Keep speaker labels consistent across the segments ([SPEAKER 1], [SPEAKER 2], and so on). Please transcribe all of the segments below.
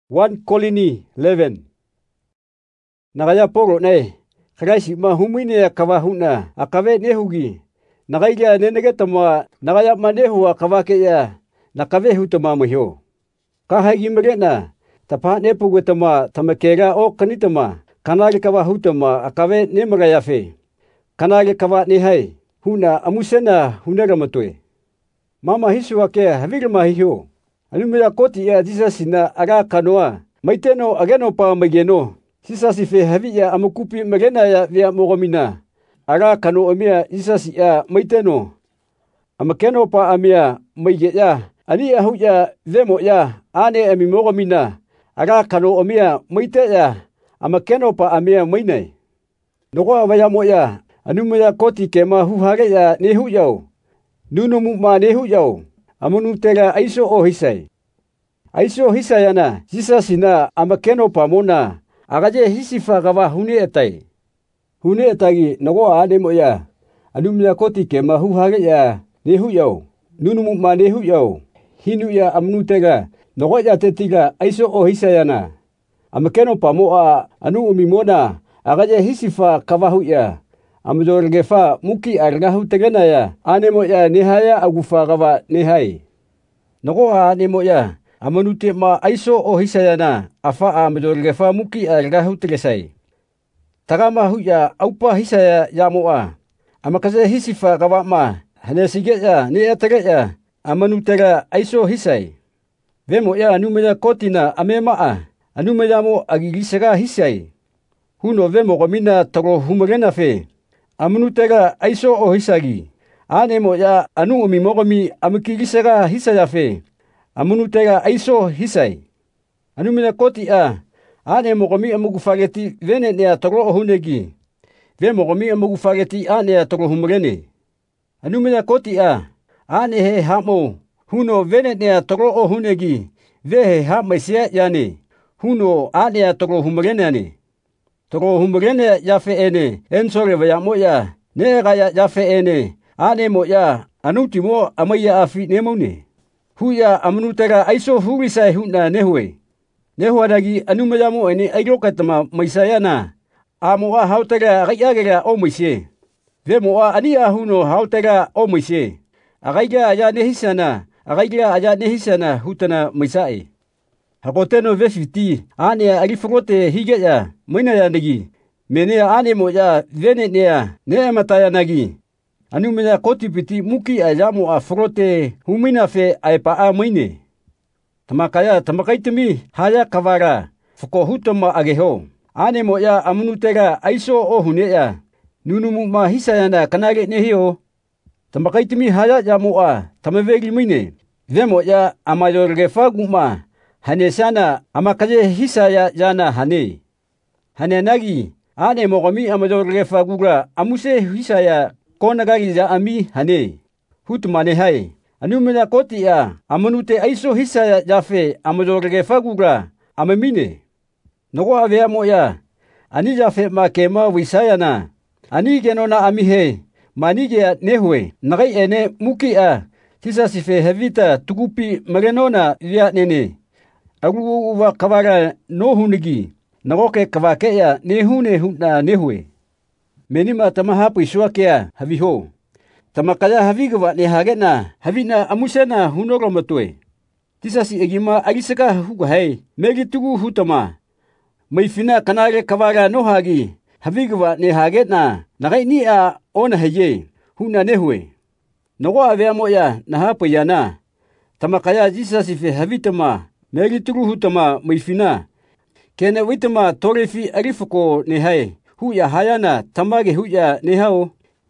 [SPEAKER 1] 1 Kolini 11. Nagaya poro ne, Kraisi ma humine kawahuna, akave nehugi, nagaya nenegetama, nagaya manehu akavake ya, nakavehu tama mahyo. Kahagi merena, tapa nepugutama, tamakera o kanitama, kanage kawahutama, akave nemagayafe, kanage kawa nehai, huna amusena huneramatue. Mama hisuake havirama hiyo. Anumera koti ya jisasina aga kanoa, maiteno ageno pa mageno, sisasife havia amukupi magena ya via mogomina, aga kano omia jisasi ya maiteno, amakeno pa amia maige ya, ani ahuya vemo ya, ane ami mogomina, aga kano omia maite ya, amakeno pa amia maine. Nogoa vayamo ya, anumera koti kema huhare ya nehu yao, nunumu ma nehu yao. Amunutega aiso o hisai. Aiso hisayana, jisasina amakeno pamona, agaje hisifa gawa hune etai. Hune etagi nago ademo ya, anumya koti kema huhage ya, nehu yao, nunumu ma nehu yao, hinu ya amunutega, nago ya tetiga aiso o hisayana. Amakeno pamoa anu umimona, agaje hisifa kawahu ya. Amudorgefa muki argahu tegena ya, anemo ya nehaya agufa gawa nehai. Nagoha anemo ya, amanute ma aiso o hisayana, afa amudorgefa muki argahu tegesai. Tagama huya aupa hisaya ya moa, amakaze hisifa gawa ma, hanesige ya, neatege ya, amanutega aiso hisai. Vemo ya anumenya kotina amemaa, anumenya mo agigisega hisai. Huno vemo gomina toro humurena fe. Amunutega aiso o hisagi. Anemo ya anu umimogomi amukigisega hisaya fe. Amunutega aiso hisai. Anumina koti anemo gomi amugufageti vene nea toro ohunegi. Vemo gomi amugufageti anea toro humurene. Anumina koti anehe hamo. Huno vene nea toro ohunegi. Vehe hamaisia yane. Huno anea toro humurene ane. Toro humurene yafe ene, ensore vayamo ya, ne gaya yafe ene, anemo ya, anutimo amaya afi nemone. Huya amunutega aiso hurisai huna nehue. Nehuadagi anumayamo ene airokatama maisayana, amoa hautega gayagega o maise. Vemoa ania huno hautega o maise. Agaiga aya nehisana, agaiga aya nehisana hutana maisae. Hakoteno vefiti, ane arifogote hige ya, moina ya negi. Menea anemo ya, vene nea, nea mataya nagi. Anumena koti piti muki ayamo afrote, humina fe aipa moine. Tamakaya tamakaitumi, haya kavara, foko hutama ageho. Anemo ya amunutega aiso o hunea. Nunumu ma hisayana kanage nehio. Tamakaitumi haya yamoa, tamavegi mine. Vemo ya amayorgefa guma. Hanesana amakaje hisaya jana hane. Hanenagi ane mogomi amadorgefa gugra amuse hisaya konagagi za ami hane. Hutmane hai. Anumena koti amanute aiso hisaya jafe amadorgefa gugra amamine. Nogo aveamo ya. Ani jafe ma kema wisaya na. Ani genona amihe. Manige nehue. Nagai ene muki tisa sife hevita tugupi magenona via nene. Agu uwa kawara no hunigi, nagoke kawake ya nehune huna nehue. Menima tamahapu isuakea haviho. Tamakaya havigawa nehagena, havina amusena hunoromatue. Tisasi egima agisaka hugahai, megitugu hutama. Maifina kanare kawara no hagi, havigawa nehagena, nagai ni ona heye, huna nehue. Nago aveamo ya nahapu yana. Tamakaya jisasife havitama. Meri turu hutama maifina. Kene witama torefi arifuko nehai. Huya hayana tamage huya nehao.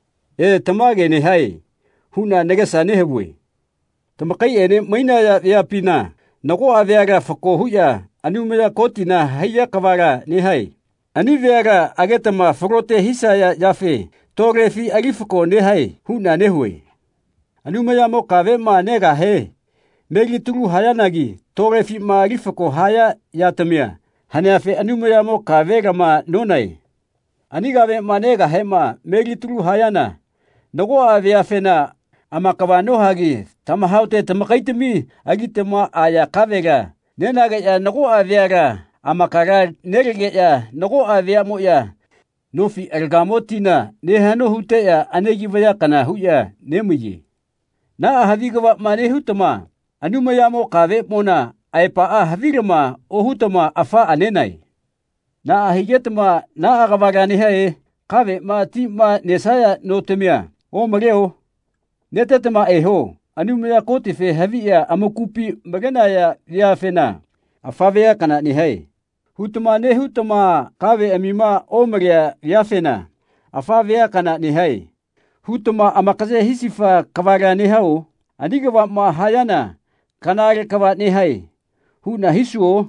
[SPEAKER 1] Tamage nehai. Huna negasa nehebue. Tamakai ene maina ya pina. Nago aveaga fako huya. Anumera kotina haya kavara nehai. Aniveaga agetama forote hisaya yafe. Torefi arifuko nehai. Huna nehue. Anumera mo kavema nega he. Meri turu hayanagi. Torefi ma rifako haya yatamia. Haneafe anumera mo kavega ma nonai. Anigave manega hema meri turu hayana. Nago aveafena amakawano hagi. Tamahaute tamakaitemi agitema aya kavega. Nenagaya nago aviara amakara neregaya nago avia moya nofi ergamotina nehano hutea anegivaya kana huya nemuyi. Na havigawa manehutama anumayamo kave mona aipa havirama ohutama afa anenai. Na higetama na agavaganihae kave ma ti ma nesaya notemia o mareo netetama eho anumaya kotife havia amakupi maganaya viafena afavea kana nihai. Hutama ne hutama kave amima o maria viafena afavea kana nihai. Hutama amakaze hisifa kavara nihao anigawa ma hayana kanare kawa nihai. Huna hisuo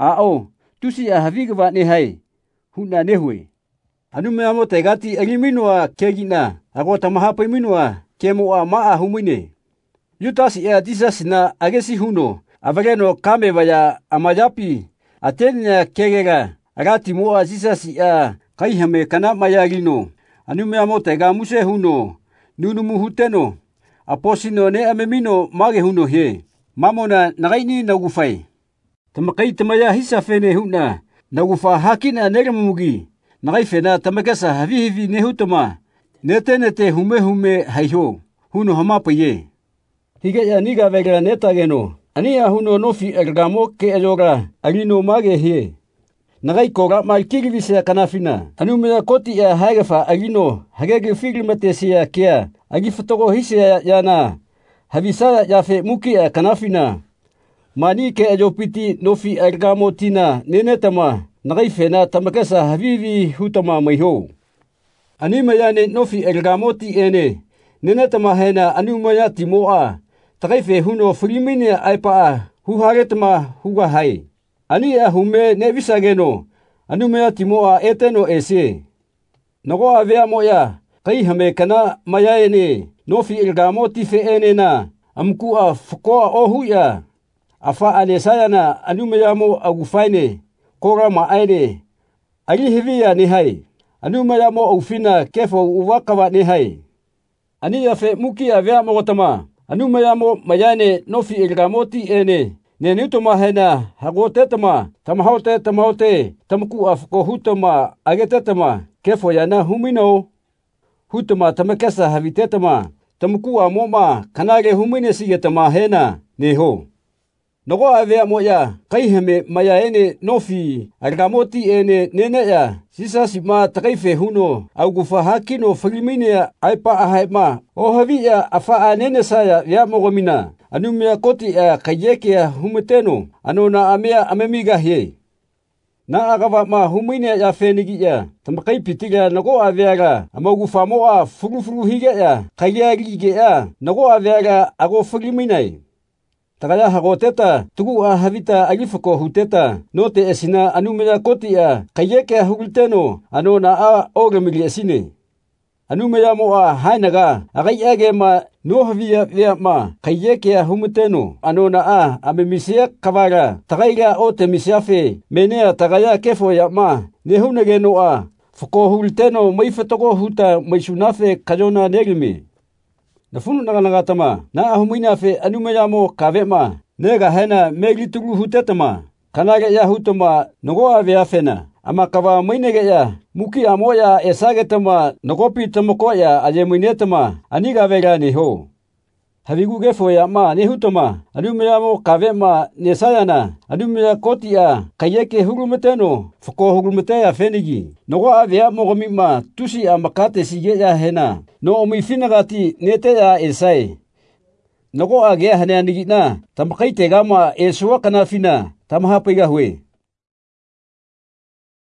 [SPEAKER 1] ao tusi havigawa nihai. Huna nehui. Anumaya tegati eliminua kegina agota mahapiminua kemoa maa humine. Yutasi Jesus na agesi huno avageno kame vaya amayapi atenya kegera agati moa Jesus kaihame kana mayagino. Anumaya tega muse huno nunumu huteno aposino ne amemino mage huno he. Mamona nagaini nagufai. Tamakai tamaya hisafene huna nagufa hakina neremugi. Nagaifena tamakasa havihivi nehutama nete hume haiho huno hamapaye. Higaya niga vegera netageno ania huno nofi ergamo ke elora alino mage hie. Nagai kora malkirivisa kanafina anumaya koti haigafa alino hagege figrimatesia kia agifatogo hisia yana havisaya yafe muki kanafina mani ke ajopiti nofi ergamo tina nenetama nagaifena tamakasa havivi hutama maiho. Animayane nofi ergamoti ene nenetama hena anumaya timoa tagaife huno fulimine aipa huharetama huga hai. Ania hume nevisageno anumaya timoa eteno ese. Nago avea moya kaihame kana mayaene nofi ergamoti fe ene na amkua fukoa ohuya afa anesayana anumayamo agufaine kora maaine alihivia nihai. Anumayamo aufina kefo uwakawa nihai. Ania fe muki avea mogotama. Anumayamo mayane nofi ergamoti ene. Nenutoma hena hagotetama tamahote tamku afko hutama agetetama kefo yana humino. Hutama tamakasa havitetama tamku amoma kanage humine sigetama hena neho. Nago avea moya kaihame mayaene nofi ergamoti ene neneya sisa ma takaife huno augufa hakino falimine aipa ahaima o havia afa anene saya ya mogomina anumia koti kayeke humeteno anona amea amemiga he. Na agava ma humine ya fenigia tamakai pitiga nago aveaga amagufa moa furu higa kayagi nago aveaga ago faliminai. Tagaya hagoteta tugu havita agifako huteta note esina anumaya kotia kayeke hugulteno anona ogemili esine. Anumaya moa hainaga agayage ma no havia ma kayeke humuteno anona amemisia kavara tagaya ote misiafe menea tagaya kefo ya ma nehunege noa foko hugulteno maifetogo huta maisunafe kajona negimi. Nafunu nagatama na ahumina fe anumayamo kavema nega hena meglitulu hutetama kanage ya hutama nogo avea fena ama kava mainege ya muki amoya esagetama nogopi tamokoya ajeminetama aniga vega neho. Havigu gefo ya ma nehutama anumayamo kavema nesayana anumaya kotia kayeke hurumeteno foko hurumetea fenigi nogo avea mogomima tusi amakate sige ya hena no omifinagati nete ya esai. Nogo agea hane anigina tamakai tegama esua kanafina tamahapiga hue.